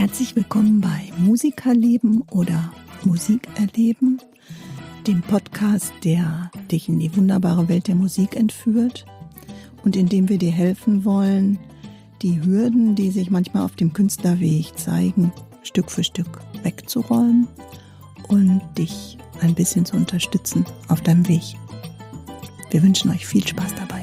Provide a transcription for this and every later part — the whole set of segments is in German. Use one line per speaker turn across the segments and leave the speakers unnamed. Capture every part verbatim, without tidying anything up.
Herzlich willkommen bei Musikerleben oder Musik erleben, dem Podcast, der dich in die wunderbare Welt der Musik entführt und in dem wir dir helfen wollen, die Hürden, die sich manchmal auf dem Künstlerweg zeigen, Stück für Stück wegzuräumen und dich ein bisschen zu unterstützen auf deinem Weg. Wir wünschen euch viel Spaß dabei.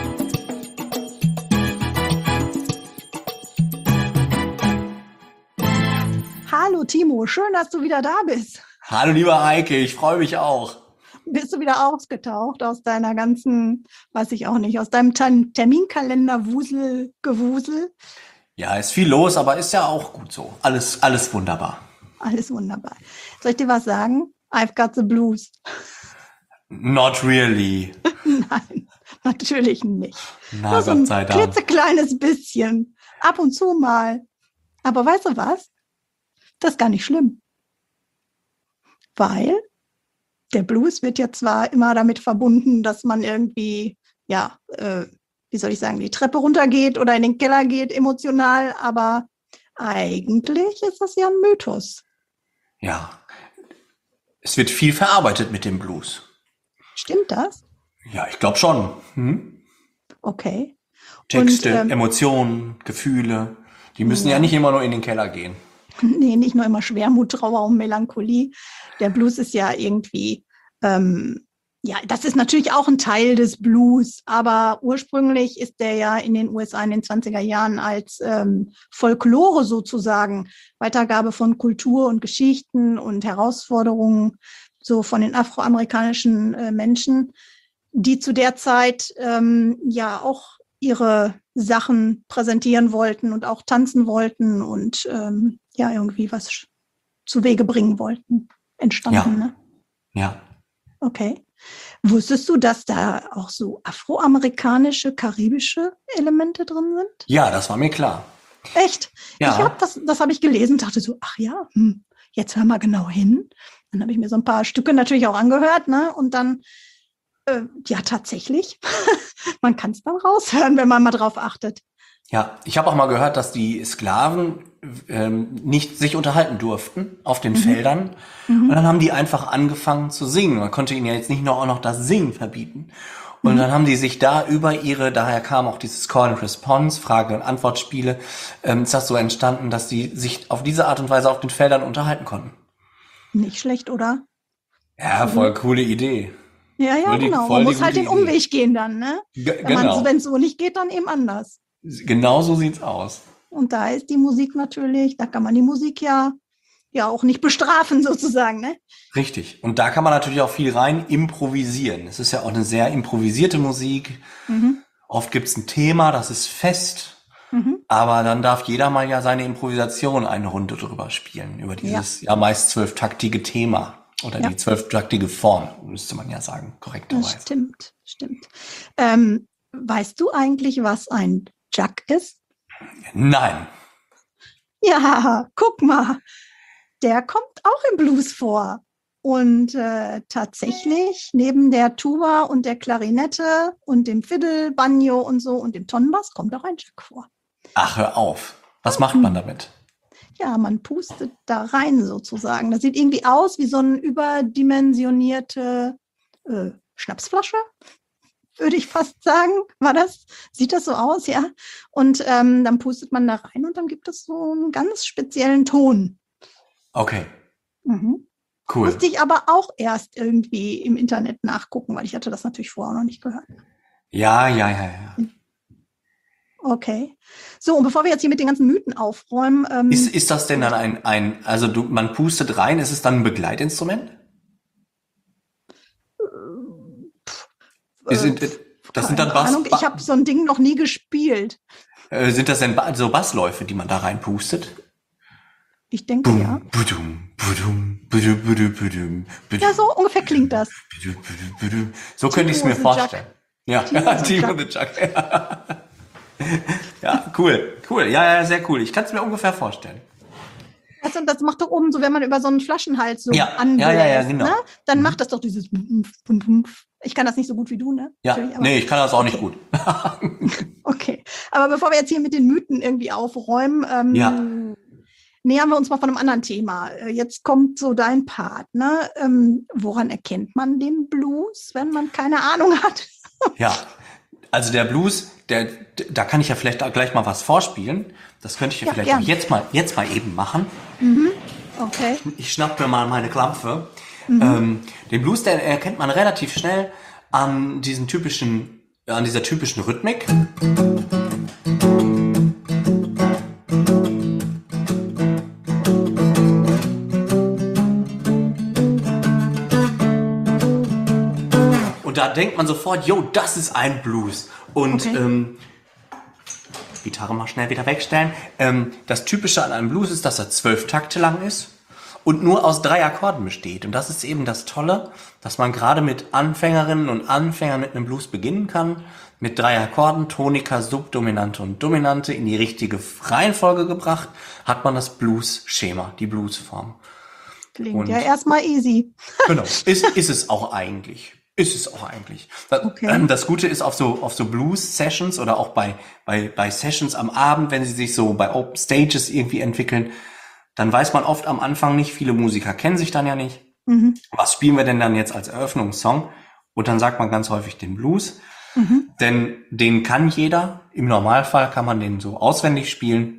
Hallo Timo, schön, dass du wieder da bist.
Hallo lieber Heike, ich freue mich auch.
Bist du wieder ausgetaucht aus deiner ganzen, weiß ich auch nicht, aus deinem Terminkalender Wusel, Gewusel?
Ja, ist viel los, aber ist ja auch gut so. Alles, alles wunderbar.
Alles wunderbar. Soll ich dir was sagen? I've got the blues.
Not really.
Nein, natürlich nicht.
Na,
Nur so
Gott
ein
sei Dank.
klitzekleines bisschen. Ab und zu mal. Aber weißt du was? Das ist gar nicht schlimm. Weil der Blues wird ja zwar immer damit verbunden, dass man irgendwie, ja, äh, wie soll ich sagen, die Treppe runtergeht oder in den Keller geht, emotional, aber eigentlich ist das ja ein Mythos.
Ja, es wird viel verarbeitet mit dem Blues.
Stimmt das?
Ja, ich glaube schon. Hm?
Okay.
Texte,
Und, ähm,
Emotionen, Gefühle, die müssen ja. ja nicht immer nur in den Keller gehen.
Nee, nicht nur immer Schwermut, Trauer und Melancholie. Der Blues ist ja irgendwie, ähm, ja, das ist natürlich auch ein Teil des Blues, aber ursprünglich ist der ja in den U S A in den zwanziger Jahren als ähm, Folklore sozusagen, Weitergabe von Kultur und Geschichten und Herausforderungen so von den afroamerikanischen äh, Menschen, die zu der Zeit ähm, ja auch ihre Sachen präsentieren wollten und auch tanzen wollten und ähm, ja, irgendwie was zu Wege bringen wollten, entstanden,
Ja.
ne?
Ja.
Okay. Wusstest du, dass da auch so afroamerikanische, karibische Elemente drin sind?
Ja, das war mir klar.
Echt?
Ja.
Ich hab das, das habe ich gelesen und dachte so, ach ja, hm, jetzt hör mal genau hin. Dann habe ich mir so ein paar Stücke natürlich auch angehört, ne? Und dann, äh, ja, tatsächlich, man kann es dann raushören, wenn man mal drauf achtet.
Ja, ich habe auch mal gehört, dass die Sklaven ähm, nicht sich unterhalten durften auf den
Mhm.
Feldern.
Mhm.
Und dann haben die einfach angefangen zu singen. Man konnte ihnen ja jetzt nicht noch auch noch das Singen verbieten. Und
Mhm.
dann haben die sich da über ihre, daher kam auch dieses Call and Response, Frage- und Antwortspiele, ähm, ist das so entstanden, dass die sich auf diese Art und Weise auf den Feldern unterhalten konnten.
Nicht schlecht, oder?
Ja, voll coole Idee.
Ja, ja,
Voll die-
genau.
voll
Man
die
muss halt
gute
den
Idee.
Umweg gehen dann, ne?
G-
Wenn man,
genau.
wenn es so nicht geht, dann eben anders.
Genau so sieht's aus.
Und da ist die Musik natürlich, da kann man die Musik ja, ja auch nicht bestrafen sozusagen, ne?
Richtig. Und da kann man natürlich auch viel rein improvisieren. Es ist ja auch eine sehr improvisierte Musik.
Mhm.
Oft gibt's ein Thema, das ist fest.
Mhm.
Aber dann darf jeder mal ja seine Improvisation eine Runde drüber spielen. Über dieses ja, meist zwölftaktige Thema. Oder
Ja.
die zwölftaktige Form, müsste man ja sagen,
Das
korrekterweise.
stimmt, stimmt. Ähm, weißt du eigentlich, was ein Jug ist?
Nein.
Ja, guck mal, der kommt auch im Blues vor. Und äh, tatsächlich, neben der Tuba und der Klarinette und dem Fiddle, Banjo und so und dem Tonnenbass kommt auch ein Jug vor.
Ach, hör auf. Was macht man damit?
Ja, man pustet da rein sozusagen. Das sieht irgendwie aus wie so eine überdimensionierte äh, Schnapsflasche, würde ich fast sagen. War das? Sieht das so aus, ja? Und ähm, dann pustet man da rein und dann gibt es so einen ganz speziellen Ton.
Okay,
Mhm.
cool.
Musste ich aber auch erst irgendwie im Internet nachgucken, weil ich hatte das natürlich vorher noch nicht gehört.
Ja, ja, ja, ja.
Okay. So, und bevor wir jetzt hier mit den ganzen Mythen aufräumen, ähm,
Ist, ist das denn dann ein, ein, also du, man pustet rein, ist es dann ein Begleitinstrument?
äh,
Ist, das sind dann
keine
Bass,
Ahnung, ich habe so ein Ding noch nie gespielt.
äh, sind das denn ba- so Bassläufe, die man da reinpustet?
Ich denke, ja.
Budum, budum, budum, budum, budum, budum,
Ja, so ungefähr klingt das.
budum, budum, budum. So könnte ich es
Timo
mir
the Jug.
vorstellen. Ja,
Timo
ja,
the
Timo
Jug.
the Jug. Ja, cool, cool. Ja, ja, sehr cool. Ich kann es mir ungefähr vorstellen.
Das, das macht doch oben so, wenn man über so einen Flaschenhals so
Ja,
anbläst,
ja, ja, ja, genau.
ne? Dann
Mhm.
macht das doch dieses Bum, bum, bum. Ich kann das nicht so gut wie du, ne?
Ja,
Natürlich, aber-
nee, ich kann das auch
okay.
nicht gut.
Okay, aber bevor wir jetzt hier mit den Mythen irgendwie aufräumen, ähm,
Ja.
nähern wir uns mal von einem anderen Thema. Äh, Jetzt kommt so dein Part, ne? Ähm, woran erkennt man den Blues, wenn man keine Ahnung hat?
Ja, also der Blues, der, da kann ich ja vielleicht auch gleich mal was vorspielen. Das könnte ich ja,
Ja,
vielleicht
gern.
auch jetzt mal, jetzt mal eben machen.
Okay.
Ich schnapp mir mal meine Klampfe. Ähm, den Blues, der erkennt man relativ schnell an diesen typischen, an dieser typischen Rhythmik. Und da denkt man sofort, yo, das ist ein Blues. Und
Okay.
ähm, Gitarre mal schnell wieder wegstellen. Ähm, das Typische an einem Blues ist, dass er zwölf Takte lang ist und nur aus drei Akkorden besteht. Und das ist eben das Tolle, dass man gerade mit Anfängerinnen und Anfängern mit einem Blues beginnen kann. Mit drei Akkorden, Tonika, Subdominante und Dominante in die richtige Reihenfolge gebracht, hat man das Blues-Schema, die Bluesform.
Klingt
Und-
ja erstmal easy.
Genau, ist, ist es auch eigentlich. Ist es auch eigentlich. Das,
Okay.
ähm, das Gute ist auf so, auf so Blues-Sessions oder auch bei, bei, bei Sessions am Abend, wenn sie sich so bei Open Stages irgendwie entwickeln, dann weiß man oft am Anfang nicht, viele Musiker kennen sich dann ja nicht.
Mhm.
Was spielen wir denn dann jetzt als Eröffnungssong? Und dann sagt man ganz häufig den Blues.
Mhm.
Denn den kann jeder. Im Normalfall kann man den so auswendig spielen.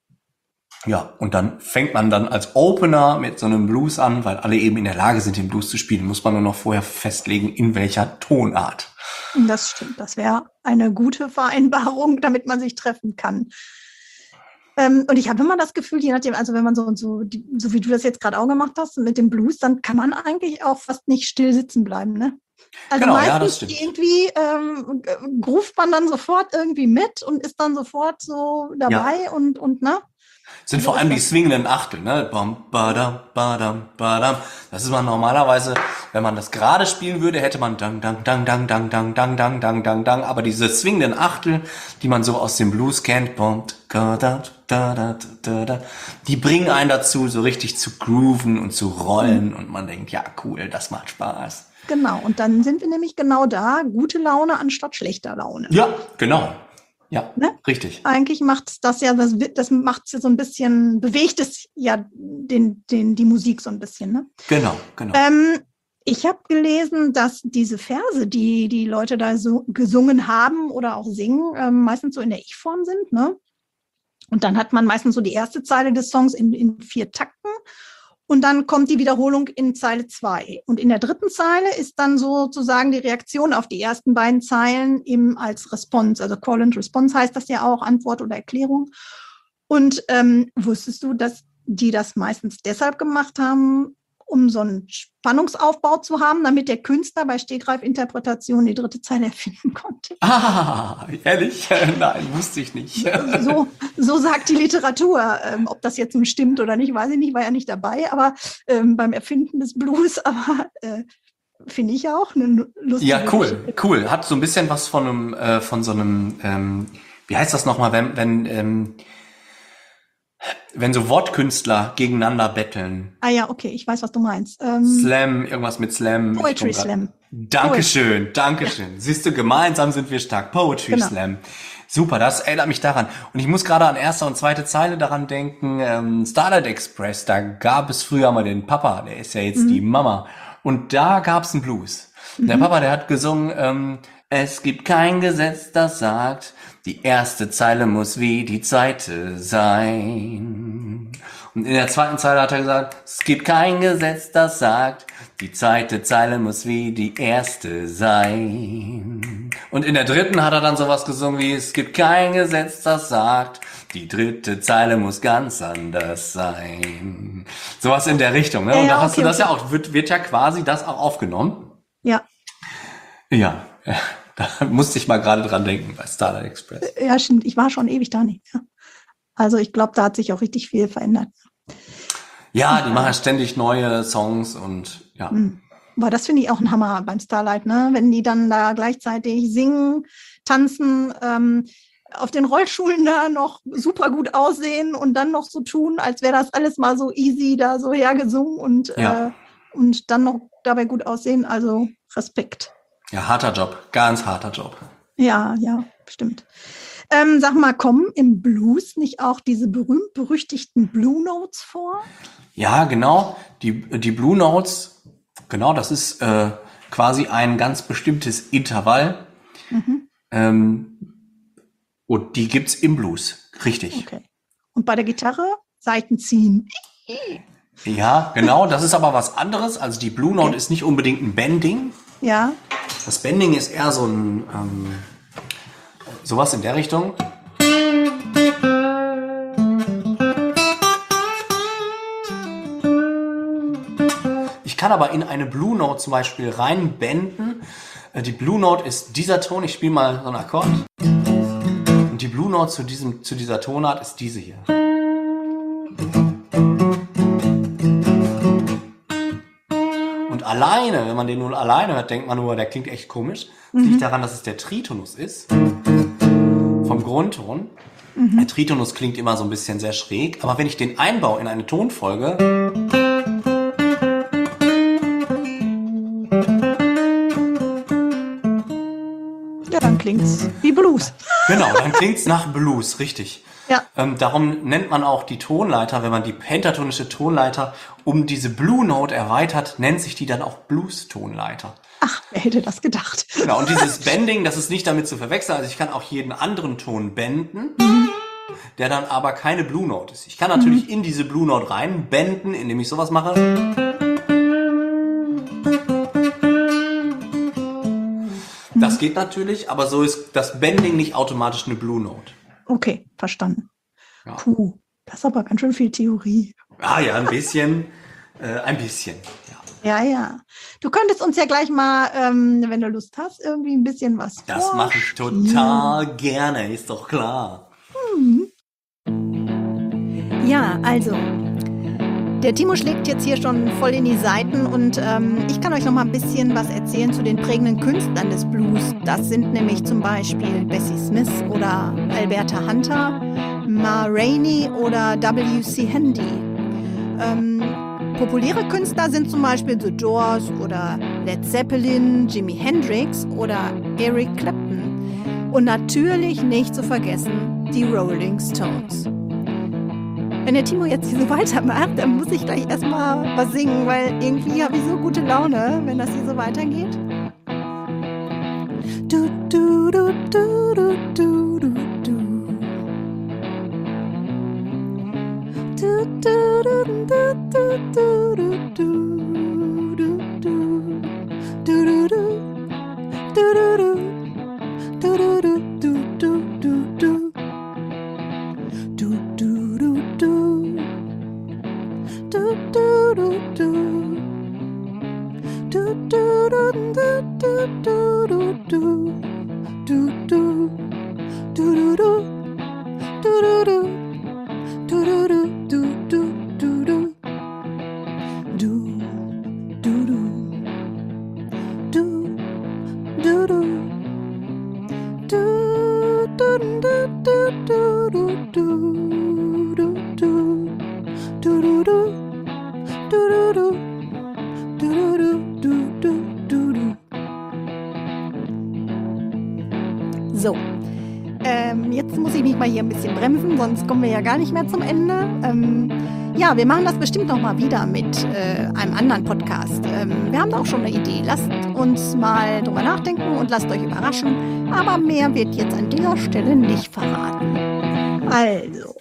Ja, und dann fängt man dann als Opener mit so einem Blues an, weil alle eben in der Lage sind, den Blues zu spielen. Muss man nur noch vorher festlegen, in welcher Tonart.
Das stimmt. Das wäre eine gute Vereinbarung, damit man sich treffen kann. Ähm, und ich habe immer das Gefühl, je nachdem, also wenn man so und so, die, so wie du das jetzt gerade auch gemacht hast mit dem Blues, dann kann man eigentlich auch fast nicht still sitzen bleiben, ne? Also
Genau, ja,
meistens
das stimmt.
irgendwie ähm, g- ruft man dann sofort irgendwie mit und ist dann sofort so dabei und, und ne?
Sind vor allem die swingenden Achtel, ne? Bam, badam, badam, badam. Das ist man normalerweise, wenn man das gerade spielen würde, hätte man dang, dang, dang, dang, dang, dang, dang, dang, dang, dang, dang. Aber diese swingenden Achtel, die man so aus dem Blues kennt, bam, da, da, da, da, da, da, die bringen einen dazu, so richtig zu grooven und zu rollen. Und man denkt, ja, cool, das macht Spaß.
Genau, und dann sind wir nämlich genau da, gute Laune anstatt schlechter Laune.
Ja, genau. Ja,
Ne?
richtig.
Eigentlich macht das ja, das, das macht ja so ein bisschen, bewegt es ja den, den, die Musik so ein bisschen, ne?
Genau, genau.
Ähm, ich habe gelesen, dass diese Verse, die die Leute da so gesungen haben oder auch singen, ähm, meistens so in der Ich-Form sind, ne? Und dann hat man meistens so die erste Zeile des Songs in, in vier Takten und dann kommt die Wiederholung in Zeile zwei. Und in der dritten Zeile ist dann sozusagen die Reaktion auf die ersten beiden Zeilen eben als Response. Also Call and Response heißt das ja auch, Antwort oder Erklärung. Und ähm, wusstest du, dass die das meistens deshalb gemacht haben, um so einen Spannungsaufbau zu haben, damit der Künstler bei Stegreifinterpretation die dritte Zeile erfinden konnte?
Ah, ehrlich? Nein, wusste ich nicht.
So, so sagt die Literatur. Ähm, ob das jetzt nun stimmt oder nicht, weiß ich nicht, war ja nicht dabei, aber ähm, beim Erfinden des Blues, aber äh, finde ich ja auch eine lustige
Ja, cool,
Geschichte.
cool. Hat so ein bisschen was von einem, äh, von so einem, ähm, wie heißt das nochmal, wenn, wenn, ähm, wenn so Wortkünstler gegeneinander betteln.
Ah ja, okay, ich weiß, was du meinst. Ähm,
Slam, irgendwas mit Slam.
Poetry
Ich komm grad-
Slam.
Dankeschön, Dankeschön. Siehst du, gemeinsam sind wir stark. Poetry
Genau.
Slam. Super, das erinnert mich daran. Und ich muss gerade an erste und zweite Zeile daran denken, ähm, Starlight Express, da gab es früher mal den Papa, der ist ja jetzt die Mama. Und da gab's einen Blues. Der Papa, der hat gesungen, ähm, es gibt kein Gesetz, das sagt, die erste Zeile muss wie die zweite sein. Und in der zweiten Zeile hat er gesagt, es gibt kein Gesetz, das sagt, die zweite Zeile muss wie die erste sein. Und in der dritten hat er dann sowas gesungen wie, es gibt kein Gesetz, das sagt, die dritte Zeile muss ganz anders sein. Sowas in der Richtung, ne?
Ja,
Und da
ja,
hast
okay,
du das
okay.
ja auch, wird, wird ja quasi das auch aufgenommen.
Ja,
Ja, da musste ich mal gerade dran denken bei Starlight Express.
ja, stimmt. Ich war schon ewig da nicht. Ja. Also ich glaube, da hat sich auch richtig viel verändert.
Ja, die machen ständig neue Songs und ja.
Mhm. Aber das finde ich auch ein Hammer beim Starlight, ne? Wenn die dann da gleichzeitig singen, tanzen, ähm, auf den Rollschulen da noch super gut aussehen und dann noch so tun, als wäre das alles mal so easy da so hergesungen und,
Ja.
äh, und dann noch dabei gut aussehen. Also Respekt.
Ja, harter Job, ganz harter Job.
Ja, ja, stimmt. Ähm, sag mal, kommen im Blues nicht auch diese berühmt-berüchtigten Blue Notes vor?
Ja, genau. Die, die Blue Notes, genau, das ist äh, quasi ein ganz bestimmtes Intervall.
Mhm.
Ähm, und die gibt's im Blues, richtig.
Okay. Und bei der Gitarre Saiten ziehen.
Ja, genau, das ist aber was anderes. Also die Blue Note
Okay.
ist nicht unbedingt ein Bending.
Ja.
Das Bending ist eher so ein, ähm, sowas in der Richtung. Ich kann aber in eine Blue Note zum Beispiel reinbenden. Äh, Die Blue Note ist dieser Ton. Ich spiele mal so einen Akkord. Und die Blue Note zu, diesem, zu dieser Tonart ist diese hier. Und alleine, wenn man den nun alleine hört, denkt man nur, der klingt echt komisch. Das
Mhm.
liegt daran, dass es der Tritonus ist. Vom Grundton.
Mhm.
Der Tritonus klingt immer so ein bisschen sehr schräg. Aber wenn ich den einbaue in eine Tonfolge,
Ja, dann klingt's wie Blues.
genau, dann klingt's nach Blues, richtig.
Ja.
Ähm, darum nennt man auch die Tonleiter, wenn man die pentatonische Tonleiter um diese Blue Note erweitert, nennt sich die dann auch Blues-Tonleiter.
Ach, wer hätte das gedacht?
Genau, und dieses Bending, das ist nicht damit zu verwechseln. Also ich kann auch jeden anderen Ton benden, der dann aber keine Blue Note ist. Ich kann natürlich in diese Blue Note rein benden, indem ich sowas mache. Das geht natürlich, aber so ist das Bending nicht automatisch eine Blue Note.
Okay, verstanden.
Ja.
Puh, das ist aber ganz schön viel Theorie.
Ah ja, ein bisschen, äh, ein bisschen. Ja.
Ja, ja. Du könntest uns ja gleich mal, ähm, wenn du Lust hast, irgendwie ein bisschen was
Das mache ich
vorspielen.
total gerne, ist doch klar.
Ja, also, der Timo schlägt jetzt hier schon voll in die Seiten und ähm, ich kann euch noch mal ein bisschen was erzählen zu den prägenden Künstlern des Blues. Das sind nämlich zum Beispiel Bessie Smith oder Alberta Hunter, Ma Rainey oder W C Handy. Ähm, populäre Künstler sind zum Beispiel The Doors oder Led Zeppelin, Jimi Hendrix oder Eric Clapton. Und natürlich nicht zu vergessen die Rolling Stones. Wenn der Timo jetzt hier so weitermacht, dann muss ich gleich erstmal was singen, weil irgendwie habe ich so gute Laune, wenn das hier so weitergeht. Du, du, du, du, du, du, du, du. Du, du, du, du, du, du, du, du, du, du. Du, du, du. Du, du, du. Du, du, du, du, du, du, du. Du, du, du, du. Du, du, du, du. Du, du, du, du, du, du, du, du. Du, du. Du, du, du. Du, du, du. Du, du, du, du, du, du, du. Du, du, du. Du, du, du. Du, du, du, du, du, du, du, du, du. Du, du, du. Du, du, du. Du, du, du, du, du, du. So. Ähm, jetzt muss ich mich mal hier ein bisschen bremsen, sonst kommen wir ja gar nicht mehr zum Ende. Ähm, ja, wir machen das bestimmt noch mal wieder mit äh, einem anderen Podcast. Ähm, wir haben da auch schon eine Idee. Lasst uns mal drüber nachdenken und lasst euch überraschen. Aber mehr wird jetzt an dieser Stelle nicht verraten. Also,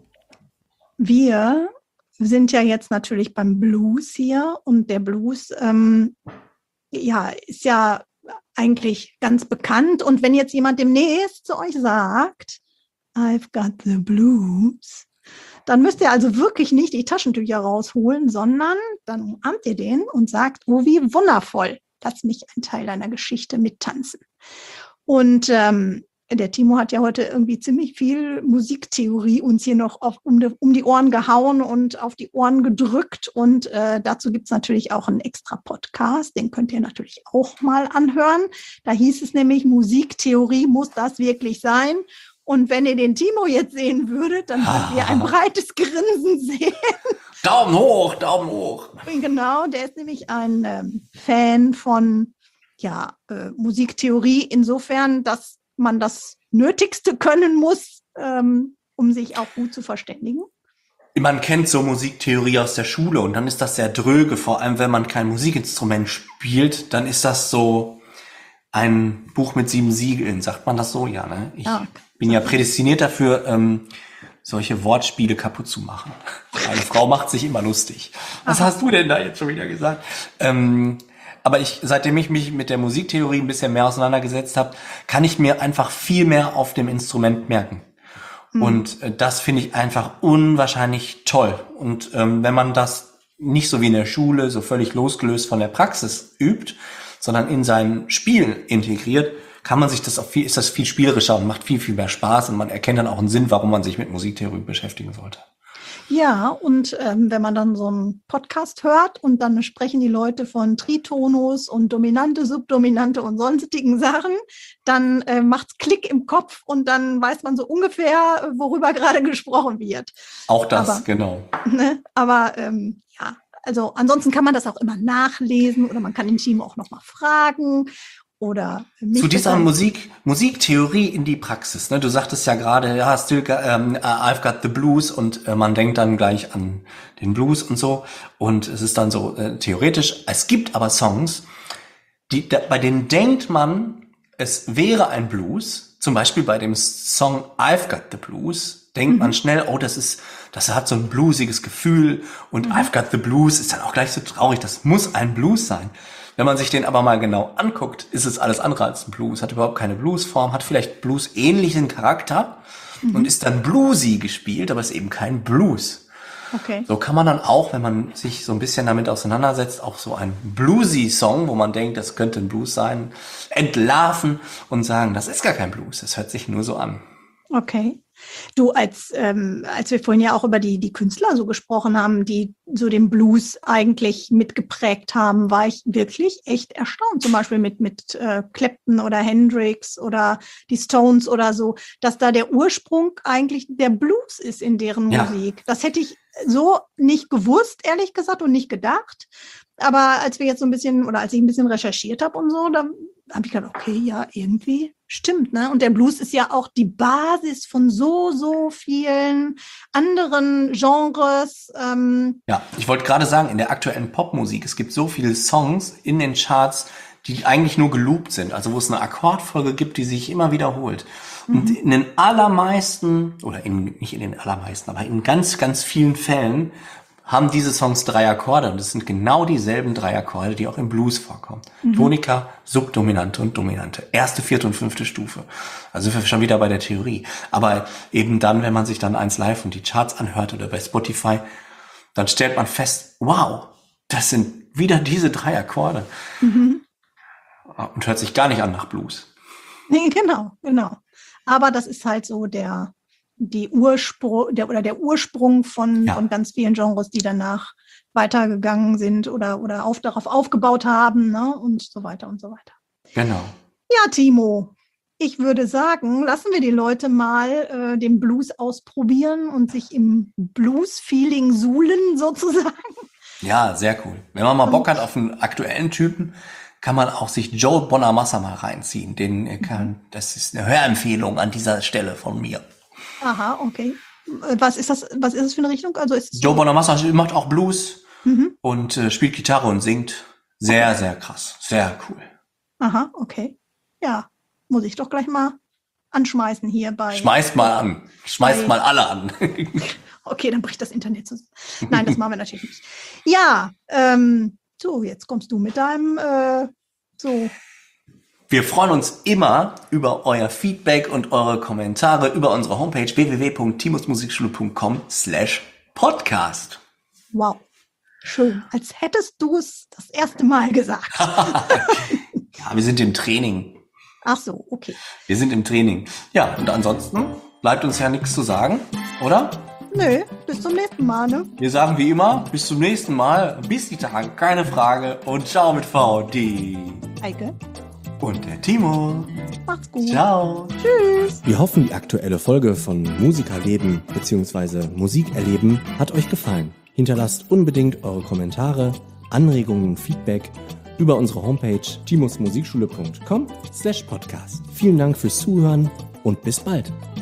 wir sind ja jetzt natürlich beim Blues hier und der Blues ähm, ja, ist ja eigentlich ganz bekannt. Und wenn jetzt jemand demnächst zu euch sagt, I've got the blues, dann müsst ihr also wirklich nicht die Taschentücher rausholen, sondern dann umarmt ihr den und sagt, oh, wie wundervoll, lass mich ein Teil deiner Geschichte mittanzen. Und ähm, der Timo hat ja heute irgendwie ziemlich viel Musiktheorie uns hier noch auf, um, die, um die Ohren gehauen und auf die Ohren gedrückt. Und äh, dazu gibt es natürlich auch einen extra Podcast, den könnt ihr natürlich auch mal anhören. Da hieß es nämlich, Musiktheorie, muss das wirklich sein? Und wenn ihr den Timo jetzt sehen würdet, dann würdet ihr ein breites Grinsen sehen.
Daumen hoch, Daumen hoch.
Genau, der ist nämlich ein ähm, Fan von ja, äh, Musiktheorie, insofern, dass man das Nötigste können muss, ähm, um sich auch gut zu verständigen?
Man kennt so Musiktheorie aus der Schule und dann ist das sehr dröge, vor allem wenn man kein Musikinstrument spielt, dann ist das so ein Buch mit sieben Siegeln, sagt man das so? Ja, ne? Ich ja, bin ja prädestiniert dafür, ähm, solche Wortspiele kaputt zu machen. Eine Frau macht sich immer lustig. Was Aha. hast du denn da jetzt schon wieder gesagt? Ähm, aber ich, seitdem ich mich mit der Musiktheorie ein bisschen mehr auseinandergesetzt habe, kann ich mir einfach viel mehr auf dem Instrument merken. Mhm. Und äh, das finde ich einfach unwahrscheinlich toll. Und ähm, wenn man das nicht so wie in der Schule so völlig losgelöst von der Praxis übt, sondern in sein Spiel integriert, kann man sich das auch viel, ist das viel spielerischer und macht viel, viel mehr Spaß und man erkennt dann auch einen Sinn, warum man sich mit Musiktheorie beschäftigen sollte.
Ja, und ähm, wenn man dann so einen Podcast hört und dann sprechen die Leute von Tritonus und Dominante, Subdominante und sonstigen Sachen, dann äh, macht's Klick im Kopf und dann weiß man so ungefähr, worüber gerade gesprochen wird.
Auch das, aber,
genau. Ne, aber ähm, ja, also ansonsten kann man das auch immer nachlesen oder man kann den Team auch nochmal fragen. Oder
zu dieser Musik, Musiktheorie in die Praxis. Ne? Du sagtest ja gerade, ja, still, ähm, I've got the blues und äh, man denkt dann gleich an den Blues und so. Und es ist dann so äh, theoretisch. Es gibt aber Songs, die, da, bei denen denkt man, es wäre ein Blues. Zum Beispiel bei dem Song I've got the blues denkt mhm. man schnell, oh, das ist, das hat so ein bluesiges Gefühl. Und mhm. I've got the blues ist dann auch gleich so traurig. Das muss ein Blues sein. Wenn man sich den aber mal genau anguckt, ist es alles andere als ein Blues. Hat überhaupt keine Bluesform, hat vielleicht Blues-ähnlichen Charakter mhm. und ist dann bluesy gespielt, aber ist eben kein Blues.
Okay.
So kann man dann auch, wenn man sich so ein bisschen damit auseinandersetzt, auch so einen Bluesy-Song, wo man denkt, das könnte ein Blues sein, entlarven und sagen, das ist gar kein Blues, das hört sich nur so an.
Okay. Du, als ähm, als wir vorhin ja auch über die die Künstler so gesprochen haben, die so den Blues eigentlich mitgeprägt haben, war ich wirklich echt erstaunt. Zum Beispiel mit mit äh, Clapton oder Hendrix oder die Stones oder so, dass da der Ursprung eigentlich der Blues ist in deren ja. Musik. Das hätte ich so nicht gewusst, ehrlich gesagt, und nicht gedacht. Aber als wir jetzt so ein bisschen oder als ich ein bisschen recherchiert habe und so, da habe ich gedacht, okay, ja, irgendwie stimmt, ne? Und der Blues ist ja auch die Basis von so, so vielen anderen Genres. Ähm.
Ja, ich wollte gerade sagen, in der aktuellen Popmusik, es gibt so viele Songs in den Charts, die eigentlich nur geloopt sind, also wo es eine Akkordfolge gibt, die sich immer wiederholt. Mhm. Und in den allermeisten, oder in, nicht in den allermeisten, aber in ganz, ganz vielen Fällen haben diese Songs drei Akkorde und das sind genau dieselben drei Akkorde, die auch im Blues vorkommen. Mhm. Tonika, Subdominante und Dominante. Erste, vierte und fünfte Stufe. Also sind wir schon wieder bei der Theorie. Aber eben dann, wenn man sich dann eins live und die Charts anhört oder bei Spotify, dann stellt man fest, wow, das sind wieder diese drei Akkorde. Mhm. Und hört sich gar nicht an nach Blues.
Nee, genau, genau. Aber das ist halt so der die Ursprung der oder der Ursprung von ja. von ganz vielen Genres, die danach weitergegangen sind oder oder auf darauf aufgebaut haben, ne, und so weiter und so weiter.
Genau.
Ja, Timo, ich würde sagen, lassen wir die Leute mal äh, den Blues ausprobieren und sich im Blues-Feeling suhlen sozusagen.
Ja, sehr cool. Wenn man mal Bock hat auf einen aktuellen Typen, kann man auch sich Joe Bonamassa mal reinziehen. Den kann, das ist eine Hörempfehlung an dieser Stelle von mir.
Aha, okay. Was ist das, was ist das für eine Richtung? Also ist es
Joe Bonamassa macht auch Blues mhm. und äh, spielt Gitarre und singt. Sehr, okay. sehr krass. Sehr cool.
Aha, okay. Ja, muss ich doch gleich mal anschmeißen hier bei...
Schmeißt mal an. Schmeißt bei, mal alle an.
Okay, dann bricht das Internet zusammen. Nein, das machen wir natürlich nicht. Ja, ähm, so, jetzt kommst du mit deinem... Äh, so...
Wir freuen uns immer über euer Feedback und eure Kommentare über unsere Homepage w w w punkt timus musikschule punkt com slash podcast.
Wow, schön. Als hättest du es das erste Mal gesagt.
Ja, wir sind im Training.
Ach so, okay.
Wir sind im Training. Ja, und ansonsten bleibt uns ja nichts zu sagen, oder?
Nö, bis zum nächsten Mal, ne?
Wir sagen wie immer, bis zum nächsten Mal. Bis die Tage, keine Frage. Und ciao mit V, die
Heike.
Und der Timo.
Macht's gut.
Ciao.
Tschüss.
Wir hoffen, die aktuelle Folge von Musikerleben bzw. Musikerleben hat euch gefallen. Hinterlasst unbedingt eure Kommentare, Anregungen und Feedback über unsere Homepage timus musikschule punkt com slash podcast. Vielen Dank fürs Zuhören und bis bald.